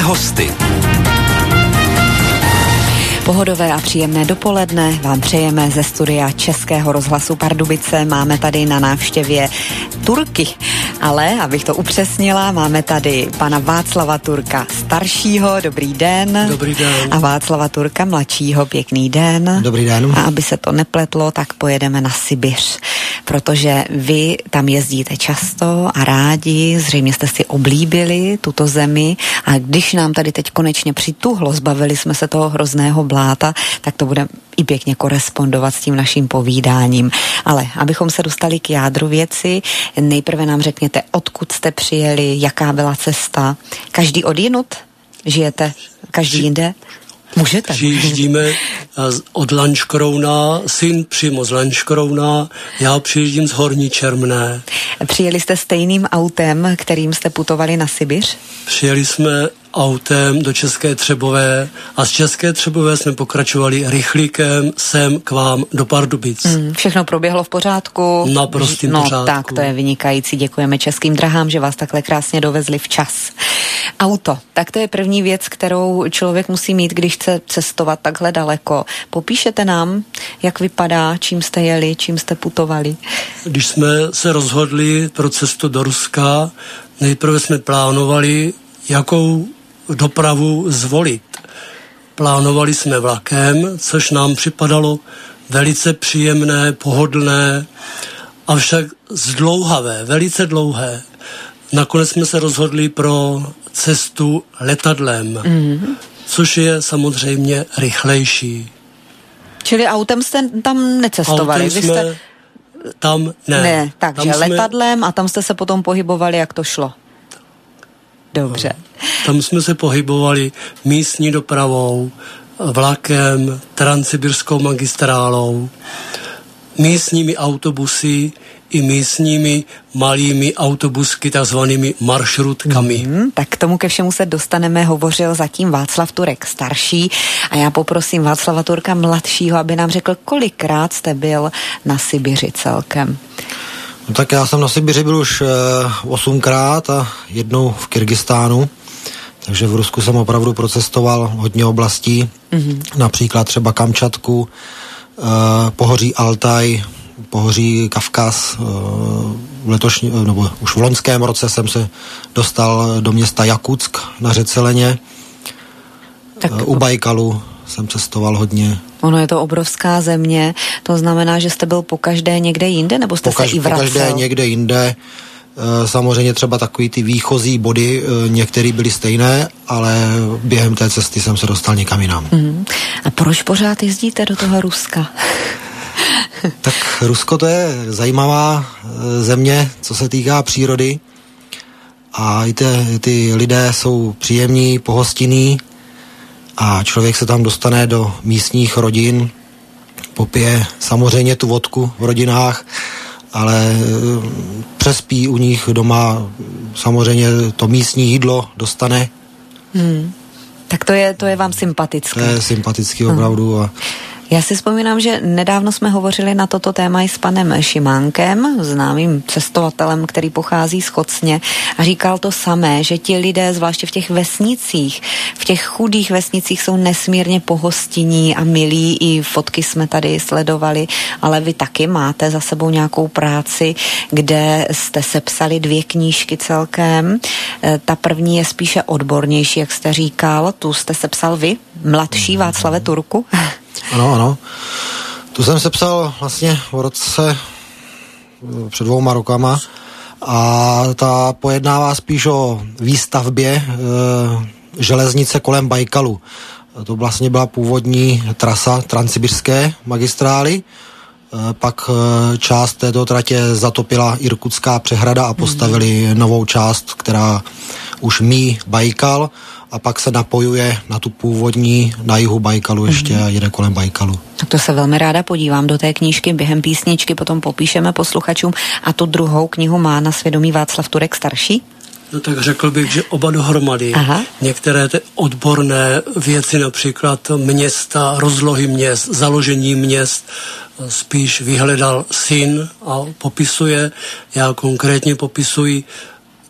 hosty. Pohodové a příjemné dopoledne vám přejeme ze studia Českého rozhlasu Pardubice. Máme tady na návštěvě Turky, ale abych to upřesnila, máme tady pana Václava Turka staršího, dobrý den. Dobrý den. A Václava Turka mladšího, pěkný den. Dobrý den. A aby se to nepletlo, tak pojedeme na Sibiř, protože vy tam jezdíte často a rádi, zřejmě jste si oblíbili tuto zemi a když nám tady teď konečně přituhlo, zbavili jsme se toho hrozného bláta, tak to bude i pěkně korespondovat s tím naším povídáním. Ale abychom se dostali k jádru věci, nejprve nám řekněte, odkud jste přijeli, jaká byla cesta. Každý odjinud? Žijete každý jinde? Můžete. Přijíždíme od Lanškrouna, syn přímo z Lanškrouna, já přijíždím z Horní Čermné. Přijeli jste stejným autem, kterým jste putovali na Sibiř? Přijeli jsme autem do České Třebové a z České Třebové jsme pokračovali rychlíkem sem k vám do Pardubic. Všechno proběhlo v pořádku? Naprostým pořádku. Tak to je vynikající. Děkujeme Českým drahám, že vás takhle krásně dovezli včas. Auto, tak to je první věc, kterou člověk musí mít, když chce cestovat takhle daleko. Popíšete nám, jak vypadá, čím jste jeli, čím jste putovali? Když jsme se rozhodli pro cestu do Ruska, nejprve jsme plánovali, jakou dopravu zvolit. Plánovali jsme vlakem, což nám připadalo velice příjemné, pohodlné, avšak zdlouhavé, velice dlouhé. Nakonec jsme se rozhodli pro cestu letadlem, což je samozřejmě rychlejší. Čili autem jste tam necestovali? Autem jsme tam ne. Takže letadlem a tam jste se potom pohybovali, jak to šlo? Dobře. Tam jsme se pohybovali místní dopravou, vlakem, transsibirskou magistrálou, místními autobusy i místními malými autobusky, takzvanými maršrutkami. Tak k tomu ke všemu se dostaneme, hovořil zatím Václav Turek starší a já poprosím Václava Turka mladšího, aby nám řekl, kolikrát jste byl na Sibiři celkem. No tak já jsem na Sibiři byl už 8krát a jednou v Kyrgyzstánu, takže v Rusku jsem opravdu procestoval hodně oblastí, například třeba Kamčatku, pohoří Altaj, pohoří Kavkaz. Nebo už v loňském roce jsem se dostal do města Jakutsk na řece Leně. U Bajkalu jsem cestoval hodně. Ono je to obrovská země, to znamená, že jste byl pokaždé někde jinde, nebo jste se i vracel? Pokaždé někde jinde. Samozřejmě třeba takový ty výchozí body, některé byly stejné, ale během té cesty jsem se dostal někam jinam. A proč pořád jezdíte do toho Ruska? Tak Rusko to je zajímavá země, co se týká přírody. A i ty lidé jsou příjemní, pohostinní a člověk se tam dostane do místních rodin, popije samozřejmě tu vodku v rodinách, ale přespí u nich doma, samozřejmě to místní jídlo dostane. Tak to je vám sympatické. To je sympatický opravdu. Já si vzpomínám, že nedávno jsme hovořili na toto téma i s panem Šimánkem, známým cestovatelem, který pochází z Chocně, a říkal to samé, že ti lidé, zvláště v těch vesnicích, v těch chudých vesnicích jsou nesmírně pohostinní a milí, i fotky jsme tady sledovali, ale vy taky máte za sebou nějakou práci, kde jste sepsali 2 knížky celkem. Ta první je spíše odbornější, jak jste říkal, tu jste sepsal vy, mladší Václave Turku. Ano. Tu jsem sepsal vlastně v roce před 2 rokama a ta pojednává spíš o výstavbě železnice kolem Bajkalu. To vlastně byla původní trasa transsibirské magistrály, pak část této tratě zatopila Irkutská přehrada a postavili novou část, která už míjí Bajkal, a pak se napojuje na tu původní na jihu Bajkalu ještě a jede kolem Bajkalu. Tak to se velmi ráda podívám do té knížky, během písničky potom popíšeme posluchačům. A tu druhou knihu má na svědomí Václav Turek starší? No tak řekl bych, že oba dohromady. Aha. Některé ty odborné věci, například města, rozlohy měst, založení měst, spíš vyhledal syn a popisuje. Já konkrétně popisuji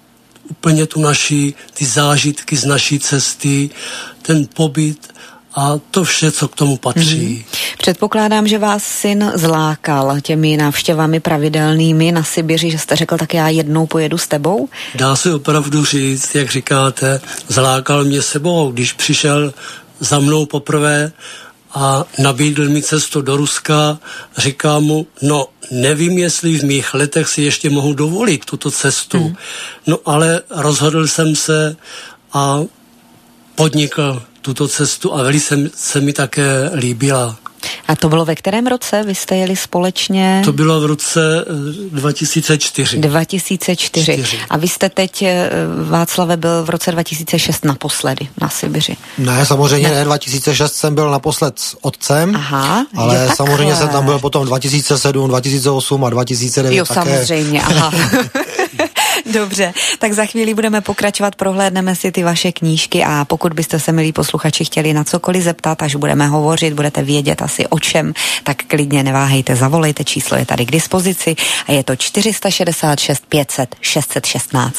úplně ty zážitky z naší cesty, ten pobyt a to vše, co k tomu patří. Předpokládám, že vás syn zlákal těmi návštěvami pravidelnými na Sibiři, že jste řekl, tak já jednou pojedu s tebou? Dá se opravdu říct, jak říkáte, zlákal mě sebou, když přišel za mnou poprvé a nabídl mi cestu do Ruska, říkám mu, no nevím, jestli v mých letech si ještě mohu dovolit tuto cestu. No ale rozhodl jsem se a podnikl tuto cestu a velice se mi také líbila. A to bylo ve kterém roce? Vy jste jeli společně? To bylo v roce 2004. 2004. A vy jste teď, Václave, byl v roce 2006 naposledy na Sibiři. Ne, samozřejmě ne, 2006 jsem byl naposled s otcem, ale samozřejmě jsem tam byl potom 2007, 2008 a 2009 jo, také. samozřejmě, aha. Dobře, tak za chvíli budeme pokračovat, prohlédneme si ty vaše knížky a pokud byste se, milí posluchači, chtěli na cokoliv zeptat, až budeme hovořit, budete vědět asi o čem, tak klidně neváhejte, zavolejte, číslo je tady k dispozici a je to 466 500 616.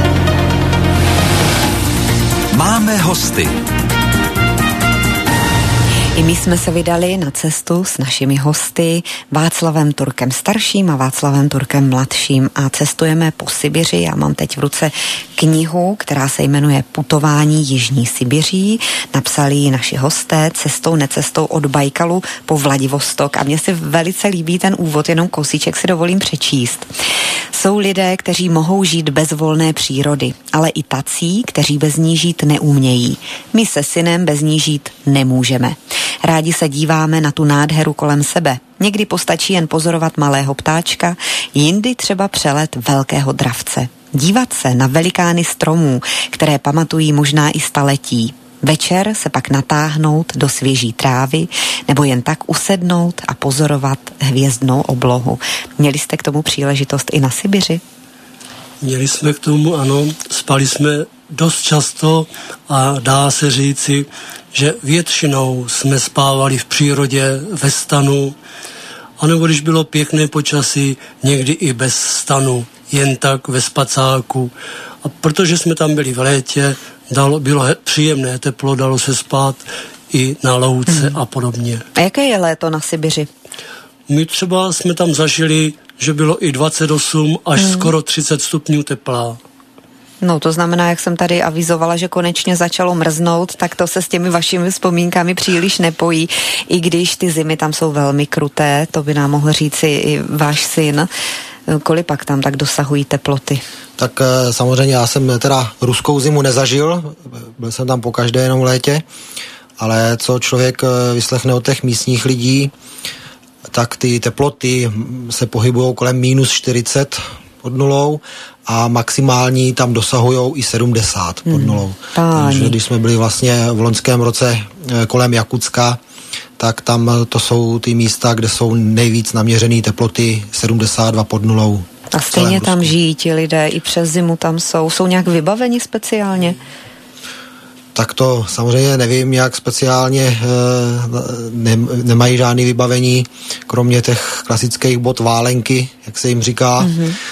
Máme hosty. I my jsme se vydali na cestu s našimi hosty Václavem Turkem starším a Václavem Turkem mladším a cestujeme po Sibiři. Já mám teď v ruce knihu, která se jmenuje Putování Jižní Sibiří. Napsali ji naši hosté cestou, necestou od Bajkalu po Vladivostok a mně se velice líbí ten úvod, jenom kousíček si dovolím přečíst. Jsou lidé, kteří mohou žít bez volné přírody, ale i tací, kteří bez ní žít neumějí. My se synem bez ní žít nemůžeme. Rádi se díváme na tu nádheru kolem sebe. Někdy postačí jen pozorovat malého ptáčka, jindy třeba přelet velkého dravce. Dívat se na velikány stromů, které pamatují možná i staletí. Večer se pak natáhnout do svěží trávy nebo jen tak usednout a pozorovat hvězdnou oblohu. Měli jste k tomu příležitost i na Sibiři? Měli jsme k tomu, ano, spali jsme dost často a dá se říci, že většinou jsme spávali v přírodě, ve stanu, anebo když bylo pěkné počasí, někdy i bez stanu, jen tak ve spacáku. A protože jsme tam byli v létě, bylo příjemné teplo, dalo se spát i na louce a podobně. A jaké je léto na Sibiři? My třeba jsme tam zažili, že bylo i 28 až skoro 30 stupňů tepla. No to znamená, jak jsem tady avizovala, že konečně začalo mrznout, tak to se s těmi vašimi vzpomínkami příliš nepojí, i když ty zimy tam jsou velmi kruté, to by nám mohl říci i váš syn. Kolik pak tam tak dosahují teploty? Tak samozřejmě já jsem teda ruskou zimu nezažil, byl jsem tam pokaždé jenom v létě, ale co člověk vyslechne od těch místních lidí, tak ty teploty se pohybují kolem -40 pod nulou a maximální tam dosahujou i 70 pod nulou. Takže když jsme byli vlastně v loňském roce kolem Jakutska, tak tam to jsou ty místa, kde jsou nejvíc naměřený teploty 72 pod nulou. A stejně tam žijí ti lidé, i přes zimu tam jsou nějak vybaveni speciálně? Tak to samozřejmě nevím, jak speciálně, nemají žádný vybavení, kromě těch klasických bot válenky, jak se jim říká,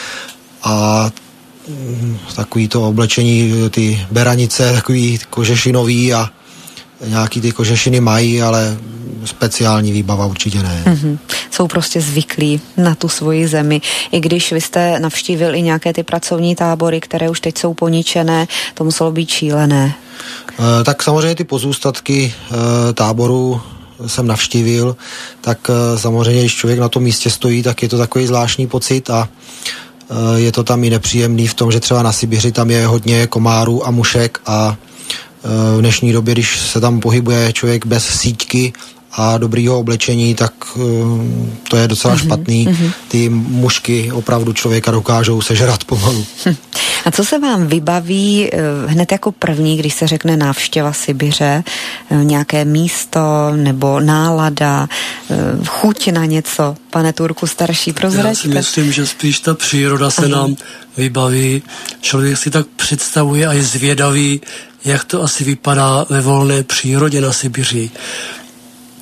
a takový to oblečení, ty beranice, takový kožešinový a nějaký ty kožešiny mají, ale speciální výbava určitě ne. Jsou prostě zvyklí na tu svoji zemi. I když vy jste navštívil i nějaké ty pracovní tábory, které už teď jsou poničené, to muselo být šílené. Tak samozřejmě ty pozůstatky táborů jsem navštívil, tak samozřejmě, když člověk na tom místě stojí, tak je to takový zvláštní pocit a je to tam i nepříjemný v tom, že třeba na Sibiři tam je hodně komárů a mušek a v dnešní době, když se tam pohybuje člověk bez síťky a dobrýho oblečení, tak to je docela špatný. Ty mušky opravdu člověka dokážou sežrat pomalu. A co se vám vybaví hned jako první, když se řekne návštěva Sibiře? Nějaké místo nebo nálada, chuť na něco? Pane Turku starší, prozraďte. Já si myslím, že spíš ta příroda se nám vybaví. Člověk si tak představuje a je zvědavý, jak to asi vypadá ve volné přírodě na Sibiři.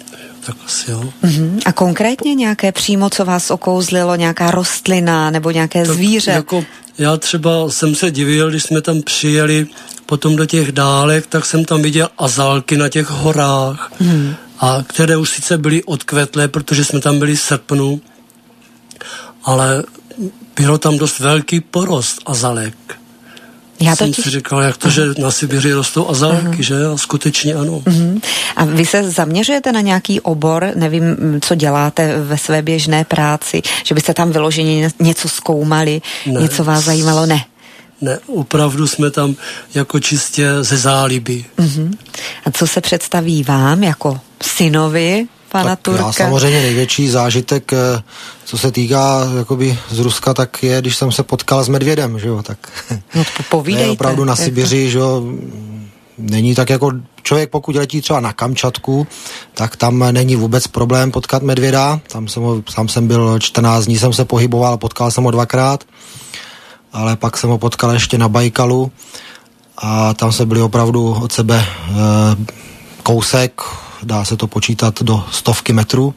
tak asi jo. A konkrétně nějaké přímo, co vás okouzlilo, nějaká rostlina nebo nějaké tak zvíře? Jako já třeba jsem se divil, když jsme tam přijeli potom do těch dálek, tak jsem tam viděl azalky na těch horách, a které už sice byly odkvetlé, protože jsme tam byli v srpnu, ale bylo tam dost velký porost azalek. Já jsem si říkal, jak to, že na Sibiři rostou azalky, že? A skutečně ano. A vy se zaměřujete na nějaký obor, nevím, co děláte ve své běžné práci, že byste tam vyloženě něco zkoumali, něco vás zajímalo? Ne, opravdu jsme tam jako čistě ze záliby. A co se představí vám jako synovi pana Turka? Já samozřejmě největší zážitek, co se týká jakoby z Ruska, tak je, když jsem se potkal s medvědem, že jo, tak povídejte. Je opravdu na Sibiři, že jo, není tak jako člověk, pokud letí třeba na Kamčatku, tak tam není vůbec problém potkat medvěda, tam jsem byl 14 dní, jsem se pohyboval, potkal jsem ho 2krát, ale pak jsem ho potkal ještě na Bajkalu a tam se byli opravdu od sebe kousek, dá se to počítat do 100 metrů,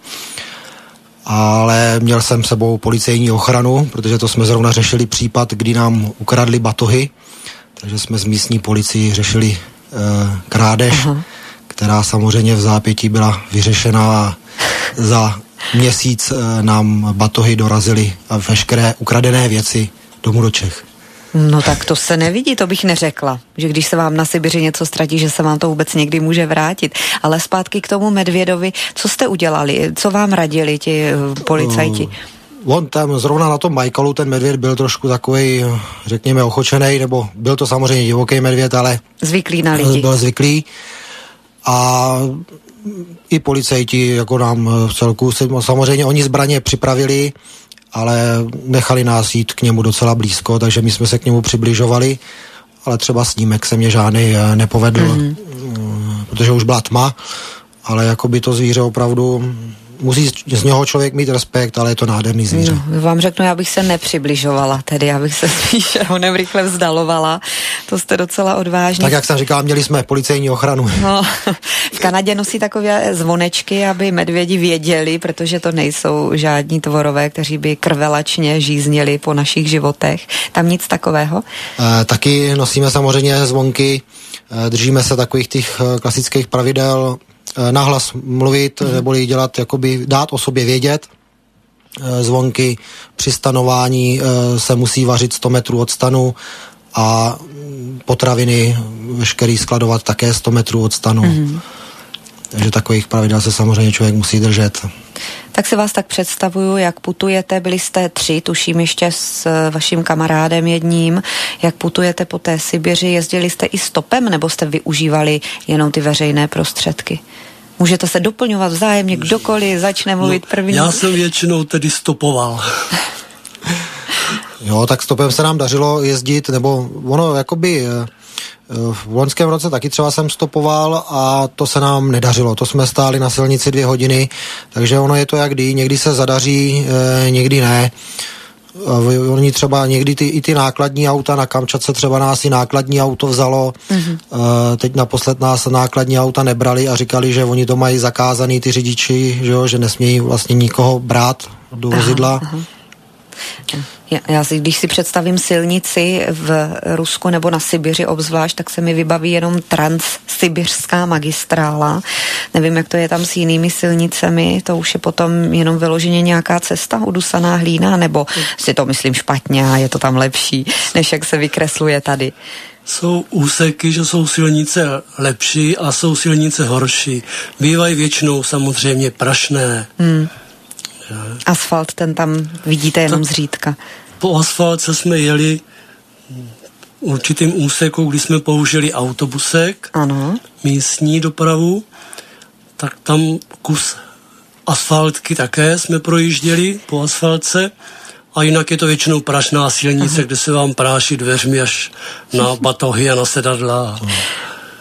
ale měl jsem sebou policejní ochranu, protože to jsme zrovna řešili případ, kdy nám ukradli batohy, takže jsme s místní policií řešili krádež, která samozřejmě v zápětí byla vyřešena a za měsíc nám batohy dorazily a veškeré ukradené věci domů do Čech. No tak to se nevidí, to bych neřekla, že když se vám na Sibiři něco ztratí, že se vám to vůbec někdy může vrátit. Ale zpátky k tomu medvědovi, co jste udělali, co vám radili ti policajti? On tam zrovna na tom Bajkalu ten medvěd byl trošku takovej, řekněme, ochočenej, nebo byl to samozřejmě divoký medvěd, ale zvyklý na lidi. Byl zvyklý a i policajti jako nám v celku, samozřejmě oni zbraně připravili, ale nechali nás jít k němu docela blízko, takže my jsme se k němu přibližovali, ale třeba snímek se mě žádný nepovedl, protože už byla tma, ale jakoby to zvíře opravdu musí z něho člověk mít respekt, ale je to nádherný zvíře. No, vám řeknu, já bych se nepřibližovala, tedy já bych se spíše honem rychle vzdalovala. To jste docela odvážní. Tak jak jsem říkal, měli jsme policejní ochranu. No, v Kanadě nosí takové zvonečky, aby medvědi věděli, protože to nejsou žádní tvorové, kteří by krvelačně žíznili po našich životech. Tam nic takového? Taky nosíme samozřejmě zvonky, držíme se takových těch klasických pravidel, nahlas mluvit, neboli dělat, jakoby dát o sobě vědět. Zvonky při stanování se musí vařit 100 metrů od stanu a potraviny veškerý skladovat také 100 metrů od stanu. Takže takových pravidel se samozřejmě člověk musí držet. Tak si vás tak představuju, jak putujete, byli jste 3, tuším ještě s vaším kamarádem jedním, jak putujete po té Sibiři, jezdili jste i stopem, nebo jste využívali jenom ty veřejné prostředky? Můžete se doplňovat vzájemně, kdokoliv začne mluvit první. Já jsem většinou tedy stopoval. Jo, tak stopem se nám dařilo jezdit, nebo ono jakoby v loňském roce taky třeba jsem stopoval a to se nám nedařilo. To jsme stáli na silnici 2 hodiny, takže ono je to jak kdy, někdy se zadaří, někdy ne. Oni třeba někdy i ty nákladní auta, na Kamčatce třeba nás i nákladní auto vzalo, teď naposled nás nákladní auta nebrali a říkali, že oni to mají zakázaný ty řidiči, že nesmějí vlastně nikoho brát do vozidla. Já si, když si představím silnici v Rusku nebo na Sibiři obzvlášť, tak se mi vybaví jenom transsibiřská magistrála. Nevím, jak to je tam s jinými silnicemi, to už je potom jenom vyloženě nějaká cesta, udusaná hlína, nebo si to myslím špatně a je to tam lepší, než jak se vykresluje tady. Jsou úseky, že jsou silnice lepší a jsou silnice horší. Bývají většinou samozřejmě prašné. Asfalt, ten tam vidíte jenom zřídka. Po asfaltce jsme jeli určitým úseku, kdy jsme použili autobusek, místní dopravu, tak tam kus asfaltky také jsme projížděli po asfaltce a jinak je to většinou prašná silnice, kde se vám práší dveřmi až na batohy a na sedadla.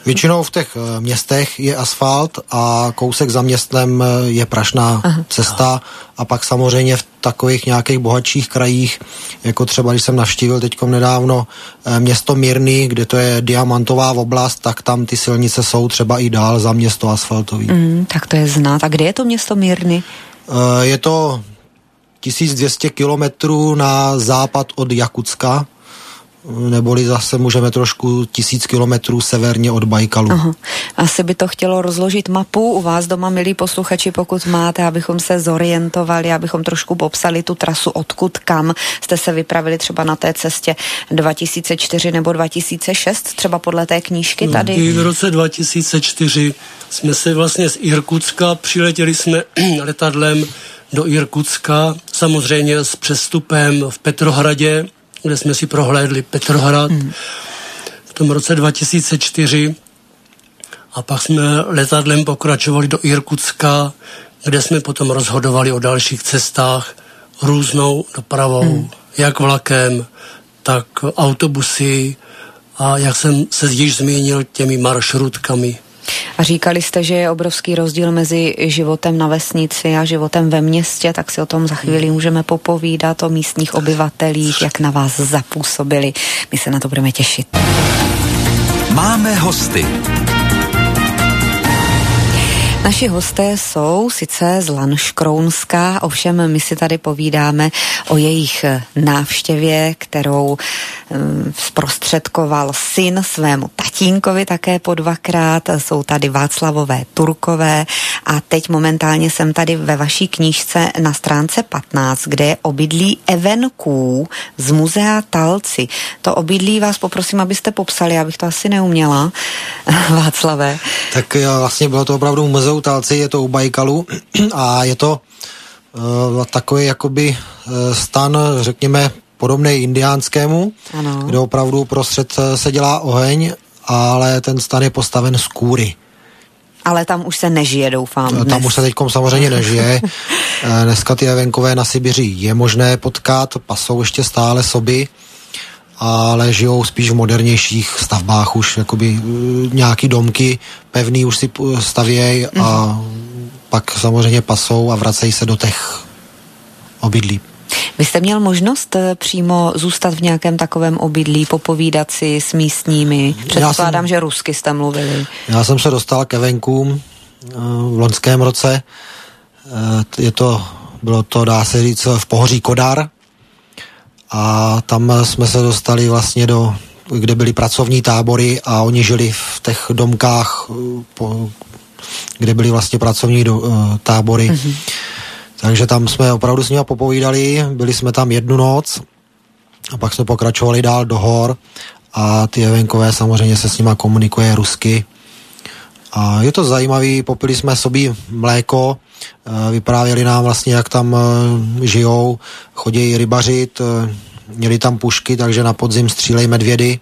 Většinou v těch městech je asfalt a kousek za městem je prašná cesta a pak samozřejmě v takových nějakých bohatších krajích, jako třeba když jsem navštívil teďkom nedávno město Mirny, kde to je diamantová oblast, tak tam ty silnice jsou třeba i dál za město asfaltový. Tak to je znát. A kde je to město Mirny? Je to 1200 kilometrů na západ od Jakutska, neboli zase můžeme trošku 1000 kilometrů severně od Bajkalu. Aha. Asi by to chtělo rozložit mapu u vás doma, milí posluchači, pokud máte, abychom se zorientovali, abychom trošku popsali tu trasu, odkud kam jste se vypravili třeba na té cestě 2004 nebo 2006, třeba podle té knížky tady. I v roce 2004 jsme se vlastně z Irkutska, přiletěli jsme letadlem do Irkutska, samozřejmě s přestupem v Petrohradě, kde jsme si prohlédli Petrohrad v tom roce 2004 a pak jsme letadlem pokračovali do Irkutska, kde jsme potom rozhodovali o dalších cestách různou dopravou, jak vlakem, tak autobusy a jak jsem se již zmínil, těmi maršrutkami. A říkali jste, že je obrovský rozdíl mezi životem na vesnici a životem ve městě, tak si o tom za chvíli můžeme popovídat, o místních obyvatelích, jak na vás zapůsobili. My se na to budeme těšit. Máme hosty. Naši hosté jsou sice z Lanškrounska, ovšem my si tady povídáme o jejich návštěvě, kterou zprostředkoval syn svému tatínkovi také po 2krát. Jsou tady Václavové Turkové a teď momentálně jsem tady ve vaší knížce na stránce 15, kde je obydlí Evenků z muzea Talci. To obydlí vás poprosím, abyste popsali, já bych to asi neuměla, Václavé. Tak vlastně bylo to opravdu muzeu Talci, je to u Bajkalu a je to takový jakoby stan, řekněme, podobný indiánskému, ano, kde opravdu prostřed se dělá oheň, ale ten stan je postaven z kůry. Ale tam už se nežije, doufám. Dnes. Tam už se teďkom samozřejmě nežije. Dneska ty Evenkové na Sibiři je možné potkat, pasou ještě stále soby, ale žijou spíš v modernějších stavbách už, jakoby nějaký domky pevný už si stavějí a pak samozřejmě pasou a vracejí se do těch obydlí. Vy jste měl možnost přímo zůstat v nějakém takovém obydlí, popovídat si s místními? Předpokládám, že rusky jste mluvili. Já jsem se dostal k Evenkům v loňském roce. Bylo to, dá se říct, v pohoří Kodar a tam jsme se dostali vlastně kde byly pracovní tábory a oni žili v těch domkách, kde byly vlastně pracovní tábory. Takže tam jsme opravdu s nimi popovídali, byli jsme tam 1 noc a pak jsme pokračovali dál do hor a ty Evenkové samozřejmě se s nima komunikuje rusky. A je to zajímavý, popili jsme sobě mléko, vyprávěli nám vlastně, jak tam žijou, chodí rybařit, měli tam pušky, takže na podzim střílejí medvědy.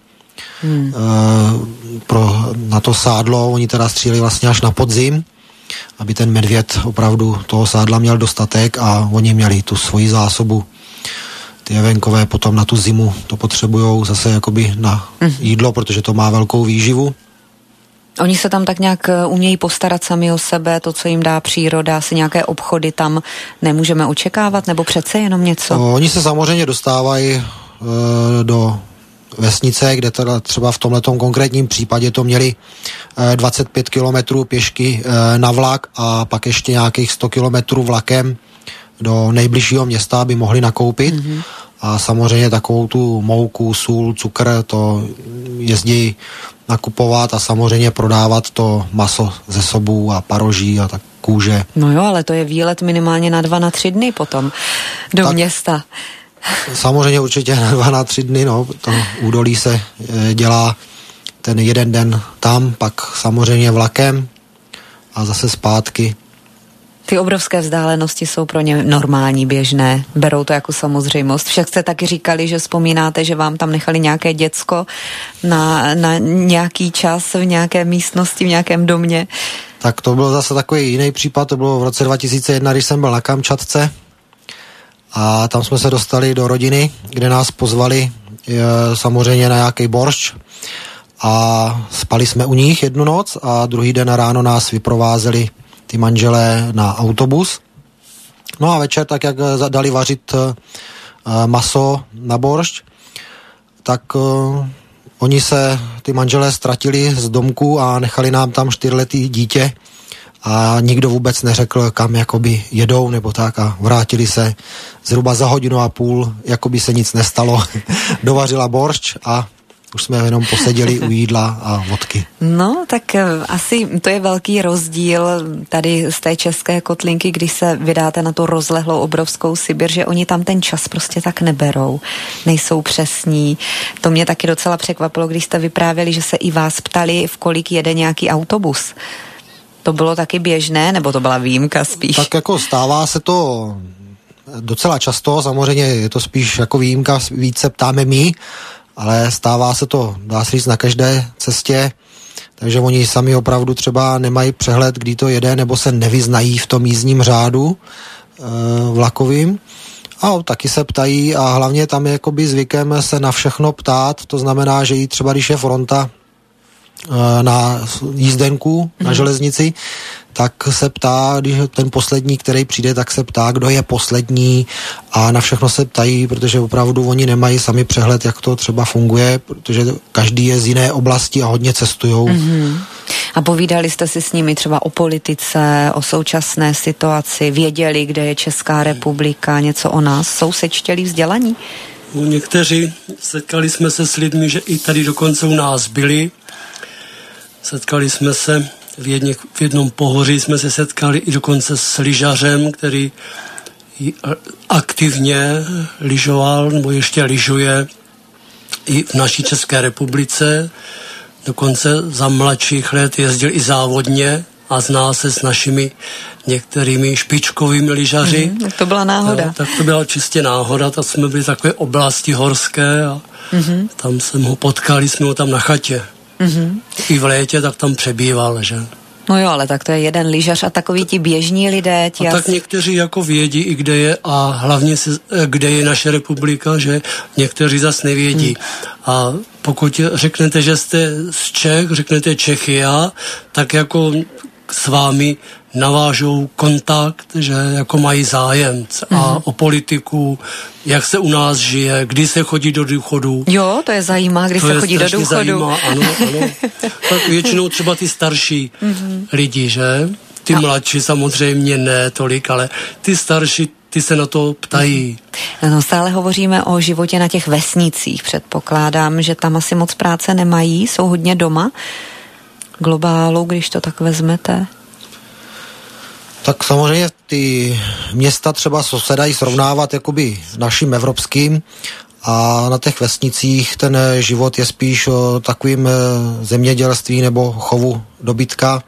Na to sádlo oni teda střílejí vlastně až na podzim, aby ten medvěd opravdu toho sádla měl dostatek a oni měli tu svoji zásobu. Ty Evenkové potom na tu zimu to potřebujou zase jakoby na jídlo, protože to má velkou výživu. Oni se tam tak nějak umějí postarat sami o sebe, to, co jim dá příroda, asi nějaké obchody tam nemůžeme očekávat, nebo přece jenom něco? Oni se samozřejmě dostávají do vesnice, kde teda třeba v tomhletom konkrétním případě to měli 25 kilometrů pěšky na vlak a pak ještě nějakých 100 kilometrů vlakem do nejbližšího města, aby mohli nakoupit. A samozřejmě takovou tu mouku, sůl, cukr, to jezdí nakupovat a samozřejmě prodávat to maso ze sobů a paroží a tak kůže. No jo, ale to je výlet minimálně na 2-3 dny potom do města. Samozřejmě určitě na 2-3 dny, no, to údolí se dělá ten 1 den tam, pak samozřejmě vlakem a zase zpátky. Ty obrovské vzdálenosti jsou pro ně normální, běžné, berou to jako samozřejmost. Však jste taky říkali, že vzpomínáte, že vám tam nechali nějaké děcko na nějaký čas v nějaké místnosti, v nějakém domě. Tak to byl zase takový jiný případ, to bylo v roce 2001, když jsem byl na Kamčatce a tam jsme se dostali do rodiny, kde nás pozvali samozřejmě na nějaký boršč a spali jsme u nich jednu noc a druhý den ráno nás vyprovázeli ty manželé na autobus. No a večer, tak jak dali vařit maso na boršť, tak oni se, ty manželé, ztratili z domku a nechali nám tam 4letý dítě a nikdo vůbec neřekl, kam jakoby jedou nebo tak, a vrátili se zhruba za 1,5 hodiny, jakoby se nic nestalo. Dovařila boršť a už jsme jenom poseděli u jídla a vodky. No, tak asi to je velký rozdíl tady z té české kotlinky, když se vydáte na tu rozlehlou obrovskou Sibir, že oni tam ten čas prostě tak neberou, nejsou přesní. To mě taky docela překvapilo, když jste vyprávěli, že se i vás ptali, v kolik jede nějaký autobus. To bylo taky běžné, nebo to byla výjimka spíš? Tak jako stává se to docela často, samozřejmě je to spíš jako výjimka, víc se ptáme my, ale stává se to, dá se říct, na každé cestě, takže oni sami opravdu třeba nemají přehled, kdy to jede, nebo se nevyznají v tom jízdním řádu vlakovým. A taky se ptají a hlavně tam je jakoby zvykem se na všechno ptát, to znamená, že i třeba když je fronta na jízdenku na železnici, tak se ptá, když ten poslední, který přijde, tak se ptá, kdo je poslední, a na všechno se ptají, protože opravdu oni nemají sami přehled, jak to třeba funguje, protože každý je z jiné oblasti a hodně cestujou. Mm-hmm. A povídali jste si s nimi třeba o politice, o současné situaci, věděli, kde je Česká republika, něco o nás? Jsou sečtělí vzdělaní? Někteří, setkali jsme se s lidmi, že i tady dokonce u nás byli. Setkali jsme se v jednom pohoří, jsme se setkali i dokonce s lyžařem, který aktivně lyžoval, nebo ještě lyžuje i v naší České republice. Dokonce za mladších let jezdil i závodně a zná se s našimi některými špičkovými lyžaři. Tak to byla náhoda. Tak to byla čistě náhoda, tak jsme byli takové oblasti horské a tam jsem ho potkali, jsme ho tam na chatě. I v létě tak tam přebýval, že? No jo, ale tak to je jeden lyžař a takový ti běžní lidé. A tak někteří jako vědí i kde je a hlavně kde je naše republika, že někteří zas nevědí. A pokud řeknete, že jste z Čech, řeknete Čechia, tak jako s vámi navážou kontakt, že jako mají zájem a o politiku, jak se u nás žije, kdy se chodí do důchodu. Jo, to je zajímá, kdy se chodí do důchodu. Zajímá, ano. Tak většinou třeba ty starší lidi, že? Ty mladší samozřejmě ne tolik, ale ty starší, ty se na to ptají. No, stále hovoříme o životě na těch vesnicích. Předpokládám, že tam asi moc práce nemají, jsou hodně doma. Globálu, když to tak vezmete. Tak samozřejmě ty města třeba se dají srovnávat jakoby naším evropským, a na těch vesnicích ten život je spíš o takovým zemědělství nebo chovu dobytka,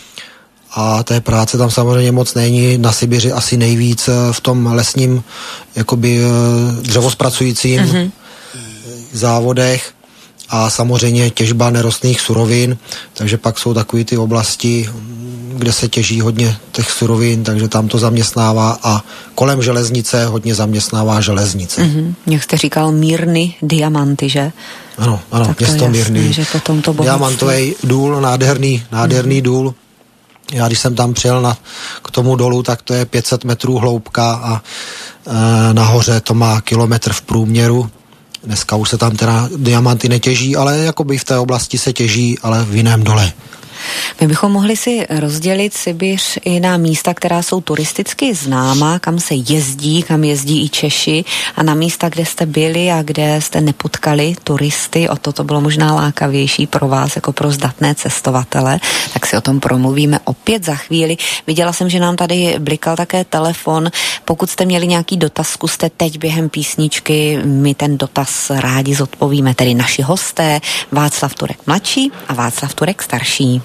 a té práce tam samozřejmě moc není. Na Sibiři asi nejvíc v tom lesním jakoby dřevospracujícím závodech a samozřejmě těžba nerostných surovin, takže pak jsou takový ty oblasti, kde se těží hodně těch surovin, takže tam to zaměstnává, a kolem železnice hodně zaměstnává železnice. Jak jste říkal, Mírny diamanty, že? Ano, tak město Mírny. Diamantový důl, nádherný důl. Já když jsem tam přijel k tomu dolu, tak to je 500 metrů hloubka a nahoře to má kilometr v průměru. Dneska už se tam teda diamanty netěží, ale jakoby v té oblasti se těží, ale v jiném dole. My bychom mohli si rozdělit Sibiř i na místa, která jsou turisticky známá, kam se jezdí, kam jezdí i Češi, a na místa, kde jste byli a kde jste nepotkali turisty. O to bylo možná lákavější pro vás, jako pro zdatné cestovatele. Tak si o tom promluvíme opět za chvíli. Viděla jsem, že nám tady blikal také telefon. Pokud jste měli nějaký dotaz, zkuste teď během písničky, my ten dotaz rádi zodpovíme. Tedy naši hosté, Václav Turek mladší a Václav Turek starší.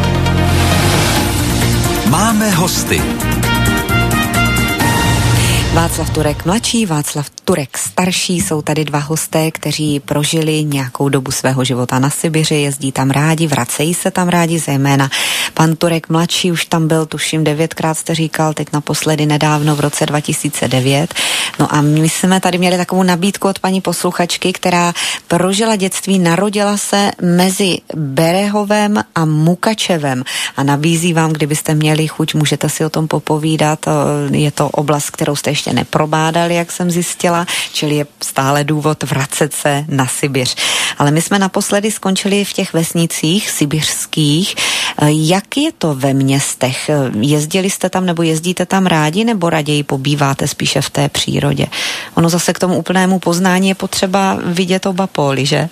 Máme hosty. Václav Turek mladší, Václav Turek starší, jsou tady dva hosté, kteří prožili nějakou dobu svého života na Sibiři, jezdí tam rádi, vracejí se tam rádi, zejména pan Turek mladší už tam byl, tuším 9krát jste říkal, teď naposledy nedávno v roce 2009. No a my jsme tady měli takovou nabídku od paní posluchačky, která prožila dětství, narodila se mezi Berehovem a Mukačevem a nabízí vám, kdybyste měli chuť, můžete si o tom popovídat, je to oblast, kterou jste ještě neprobádali, jak jsem zjistila, čili je stále důvod vracet se na Sibiř. Ale my jsme naposledy skončili v těch vesnicích sibiřských. Jak je to ve městech? Jezdili jste tam nebo jezdíte tam rádi, nebo raději pobýváte spíše v té přírodě? Ono zase k tomu úplnému poznání je potřeba vidět oba póly, že?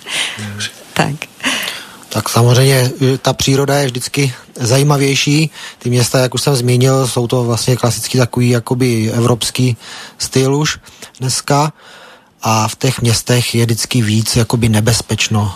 Tak samozřejmě ta příroda je vždycky zajímavější. Ty města, jak už jsem zmínil, jsou to vlastně klasický takový jakoby evropský styl už dneska a v těch městech je vždycky víc jakoby nebezpečno.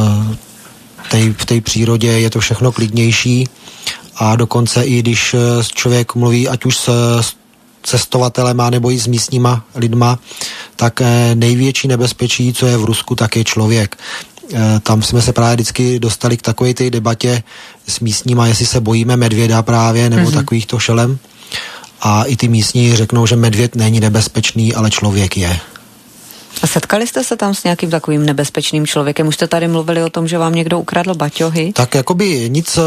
V té přírodě je to všechno klidnější a dokonce i když člověk mluví ať už s cestovatelema nebo i s místníma lidma, tak největší nebezpečí, co je v Rusku, tak je člověk. Tam jsme se právě vždycky dostali k takové té debatě s místníma, jestli se bojíme medvěda právě, nebo takovýchto šelem. A i ty místní řeknou, že medvěd není nebezpečný, ale člověk je. A setkali jste se tam s nějakým takovým nebezpečným člověkem? Už jste tady mluvili o tom, že vám někdo ukradl baťohy? Tak jakoby nic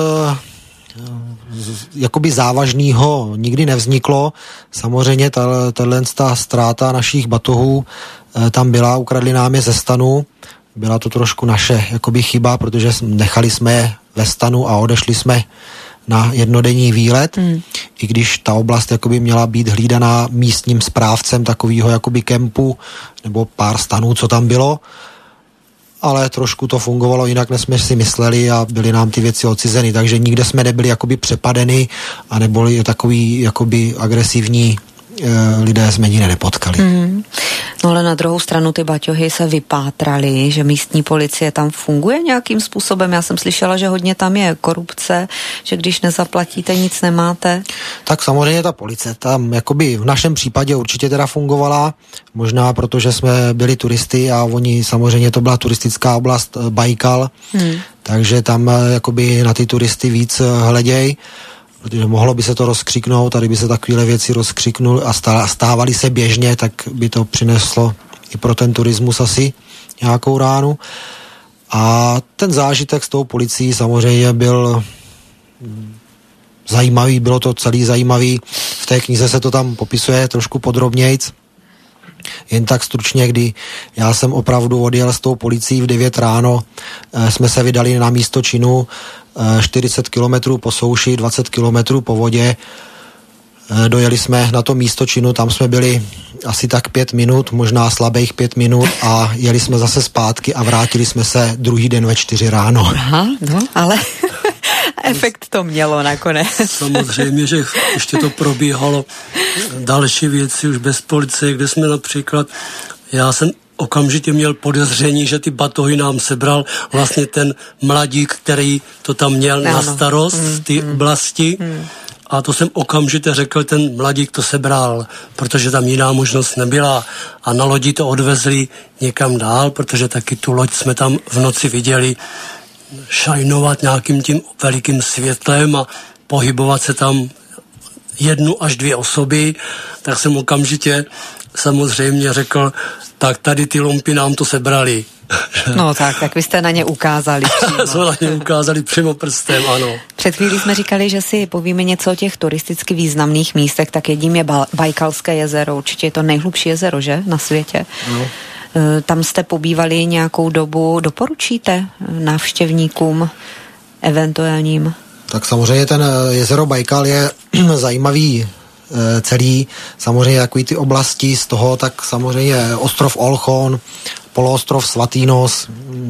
jakoby závažného nikdy nevzniklo. Samozřejmě ta ztráta našich batohů tam byla, ukradli nám je ze stanu. Byla to trošku naše jakoby chyba, protože nechali jsme je ve stanu a odešli jsme na jednodenní výlet, i když ta oblast jakoby měla být hlídaná místním správcem takového jakoby kempu nebo pár stanů, co tam bylo, ale trošku to fungovalo jinak, než jsme si mysleli a byly nám ty věci odcizeny, takže nikde jsme nebyli jakoby přepadeni a nebyli takový jakoby agresivní lidé jsme nikdy nepotkali. No ale na druhou stranu ty baťohy se vypátraly, že místní policie tam funguje nějakým způsobem. Já jsem slyšela, že hodně tam je korupce, že když nezaplatíte, nic nemáte. Tak samozřejmě ta policie tam jakoby v našem případě určitě teda fungovala, možná protože jsme byli turisty a oni samozřejmě to byla turistická oblast Bajkal, takže tam jakoby na ty turisty víc hleděj, protože mohlo by se to rozkřiknout, tady by se takovéhle věci rozkřiknuly a stávaly se běžně, tak by to přineslo i pro ten turismus asi nějakou ránu. A ten zážitek s tou policií samozřejmě byl zajímavý, bylo to celý zajímavý. V té knize se to tam popisuje trošku podrobnějc. Jen tak stručně, kdy já jsem opravdu odjel s tou policií v 9 ráno, jsme se vydali na místo činu, 40 kilometrů po souši, 20 kilometrů po vodě. Dojeli jsme na to místo činu, tam jsme byli asi tak 5 minut, možná slabých 5 minut a jeli jsme zase zpátky a vrátili jsme se druhý den ve 4 ráno. Aha, no, ale efekt to mělo nakonec. Samozřejmě, že ještě to probíhalo další věci už bez policie, kde jsme například, já jsem okamžitě měl podezření, že ty batohy nám sebral vlastně ten mladík, který to tam měl na starost v té oblasti. A to jsem okamžitě řekl, ten mladík to sebral, protože tam jiná možnost nebyla. A na lodi to odvezli někam dál, protože taky tu loď jsme tam v noci viděli šajnovat nějakým tím velikým světlem a pohybovat se tam 1 až 2 osoby. Tak jsem okamžitě samozřejmě řekl, tak tady ty lumpy nám to sebrali. No tak vy jste na ně ukázali přímo. Jsme na ně ukázali přímo prstem, ano. Před chvílí jsme říkali, že si povíme něco o těch turisticky významných místech, tak jedním je Bajkalské jezero, určitě je to nejhlubší jezero, že, na světě. No. Tam jste pobývali nějakou dobu, doporučíte návštěvníkům eventuálním? Tak samozřejmě ten jezero Bajkal je zajímavý celý, samozřejmě takový ty oblasti z toho, tak samozřejmě ostrov Olchon, poloostrov Svatý Nos,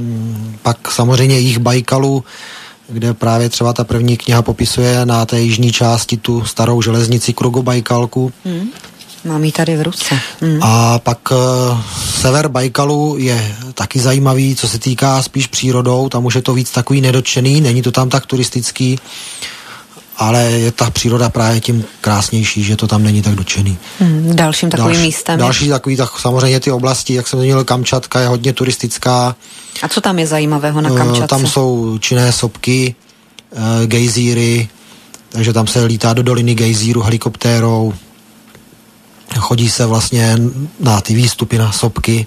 pak samozřejmě jih Bajkalu, kde právě třeba ta první kniha popisuje na té jižní části tu starou železnici Krugobajkalku. Mám ji tady v ruce. A pak sever Bajkalu je taky zajímavý, co se týká spíš přírodou, tam už je to víc takový nedotčený, není to tam tak turistický. ale je ta příroda právě tím krásnější, že to tam není tak dotčený. Dalším takovým místem. Další takový, tak samozřejmě ty oblasti, jak jsem zmínil, Kamčatka je hodně turistická. A co tam je zajímavého na Kamčatce? Tam jsou činné sopky, gejzíry, takže tam se lítá do doliny gejzíru helikoptérou, chodí se vlastně na ty výstupy na sopky.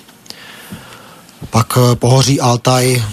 Pak pohoří Altaj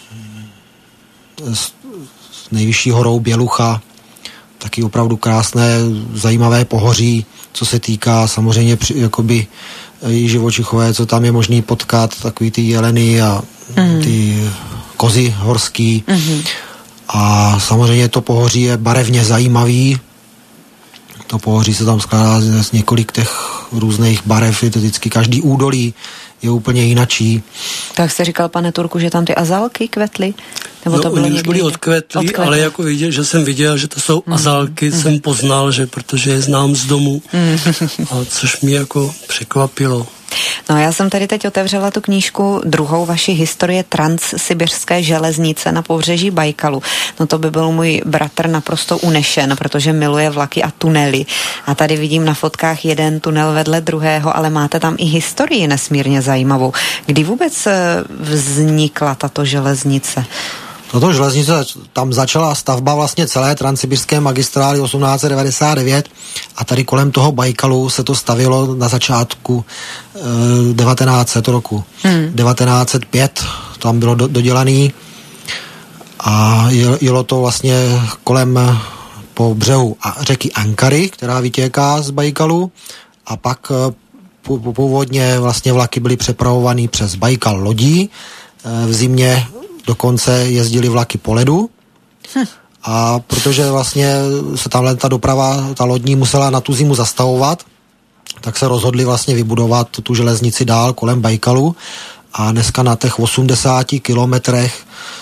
s nejvyšší horou Bělucha, taky opravdu krásné, zajímavé pohoří, co se týká samozřejmě jakoby živočichové, co tam je možný potkat, takový ty jeleny a ty kozy horský. A samozřejmě to pohoří je barevně zajímavý. To pohoří se tam skládá z několik těch různých barev, je to vždycky každý údolí je úplně jinačí. Tak jste říkal, pane Turku, že tam ty azalky kvetly? Nebo to bylo oni už byli odkvetlí, ale jako viděl, že jsem viděl, že to jsou azalky, jsem poznal, že protože je znám z domu, a což mě jako překvapilo. No já jsem tady teď otevřela tu knížku druhou vaši historie transsibirské železnice na pobřeží Bajkalu. No to by byl můj bratr naprosto unešen, protože miluje vlaky a tunely. A tady vidím na fotkách jeden tunel vedle druhého, ale máte tam i historii nesmírně zajímavou. Kdy vůbec vznikla tato železnice? Tato železnice, tam začala stavba vlastně celé transsibirské magistrály 1899 a tady kolem toho Bajkalu se to stavilo na začátku 1900 roku. 1905 tam bylo dodělaný a jelo to vlastně kolem po břehu řeky Ankary, která vytéká z Bajkalu, a pak původně vlastně vlaky byly přepravovaný přes Bajkal lodí. V zimě dokonce jezdili vlaky po ledu a protože vlastně se tamhle ta doprava, ta lodní musela na tu zimu zastavovat, tak se rozhodli vlastně vybudovat tu železnici dál kolem Bajkalu a dneska na těch 80 kilometrech,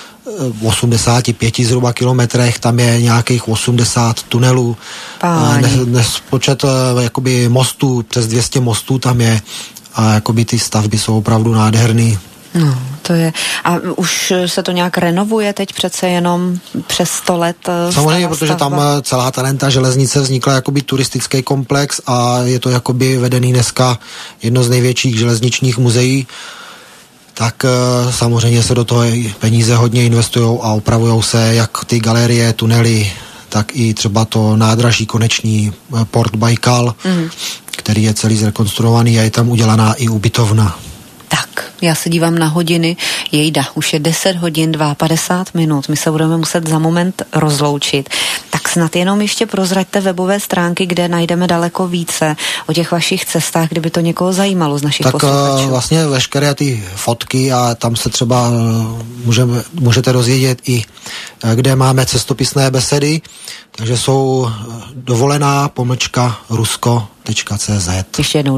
85 zhruba kilometrech, tam je nějakých 80 tunelů. Počet jakoby mostů, přes 200 mostů tam je a jakoby ty stavby jsou opravdu nádherný. No, to je. A už se to nějak renovuje teď přece jenom přes 100 let? Samozřejmě, protože tam celá ta železnice vznikla jakoby turistický komplex a je to jakoby vedený dneska jedno z největších železničních muzeí, tak samozřejmě se do toho peníze hodně investujou a opravujou se jak ty galerie, tunely, tak i třeba to nádraží koneční Port Bajkal, který je celý zrekonstruovaný a je tam udělaná i ubytovna. Tak, já se dívám na hodiny, jejda, už je 10 hodin 52 minut, my se budeme muset za moment rozloučit. Tak snad jenom ještě prozraďte webové stránky, kde najdeme daleko více o těch vašich cestách, kdyby to někoho zajímalo z našich posluchačů. Tak vlastně veškeré ty fotky a tam se třeba můžete dozvědět i, kde máme cestopisné besedy, takže jsou dovolená-rusko.cz. Ještě jednou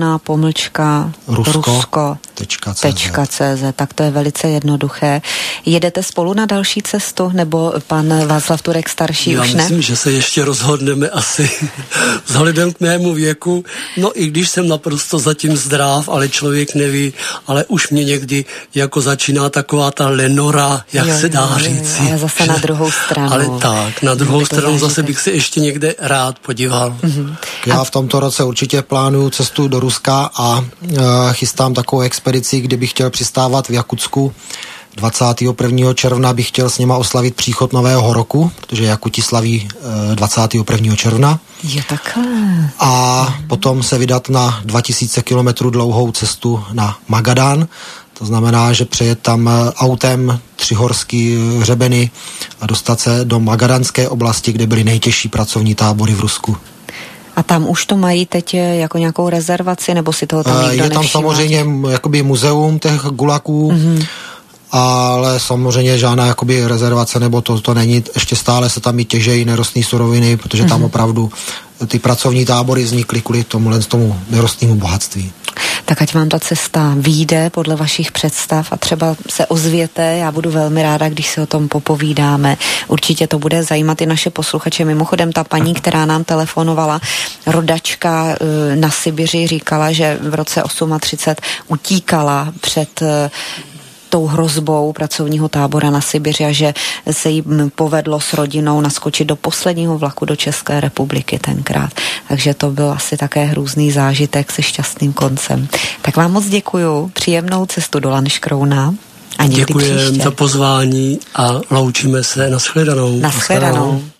dovolená-rusko.cz. Tak to je velice jednoduché. Jedete spolu na další cestu, nebo pan Václav Turek starší už ne? Já myslím, že se ještě rozhodneme asi vzhledem k mému věku. No i když jsem naprosto zatím zdrav, ale člověk neví, ale už mě někdy jako začíná taková ta lenora, jak se dá říci. Ale zase na druhou stranu. Ale tak, na druhou stranu zase bych se ještě někde rád podíval. Já v tomto roce určitě plánuju cestu do Ruska a chystám takovou expedici, kde bych chtěl přistávat v Jakutsku. 21. června bych chtěl s nima oslavit příchod nového roku, protože Jakuti slaví 21. června. Je takhle. A potom se vydat na 2000 kilometrů dlouhou cestu na Magadan. To znamená, že přejet tam autem 3 horský hřebeny a dostat se do Magadanské oblasti, kde byly nejtěžší pracovní tábory v Rusku. A tam už to mají teď jako nějakou rezervaci, nebo si toho tam nikdo nevšimá? Je tam samozřejmě jakoby muzeum těch gulaků, ale samozřejmě žádná jakoby rezervace, nebo to není, ještě stále se tam i těžejí nerostné suroviny, protože tam opravdu ty pracovní tábory vznikly kvůli tomu nerostnému bohatství. Tak ať vám ta cesta vyjde podle vašich představ a třeba se ozvěte, já budu velmi ráda, když si o tom popovídáme. Určitě to bude zajímat i naše posluchače. Mimochodem ta paní, která nám telefonovala, rodačka na Sibiři, říkala, že v roce 38 utíkala před tou hrozbou pracovního tábora na Sibiři a že se jí povedlo s rodinou naskočit do posledního vlaku do České republiky tenkrát. Takže to byl asi také hrůzný zážitek se šťastným koncem. Tak vám moc děkuju, příjemnou cestu do Lanškrouna a někdy příště. Děkujeme za pozvání a loučíme se. Nashledanou. Nashledanou.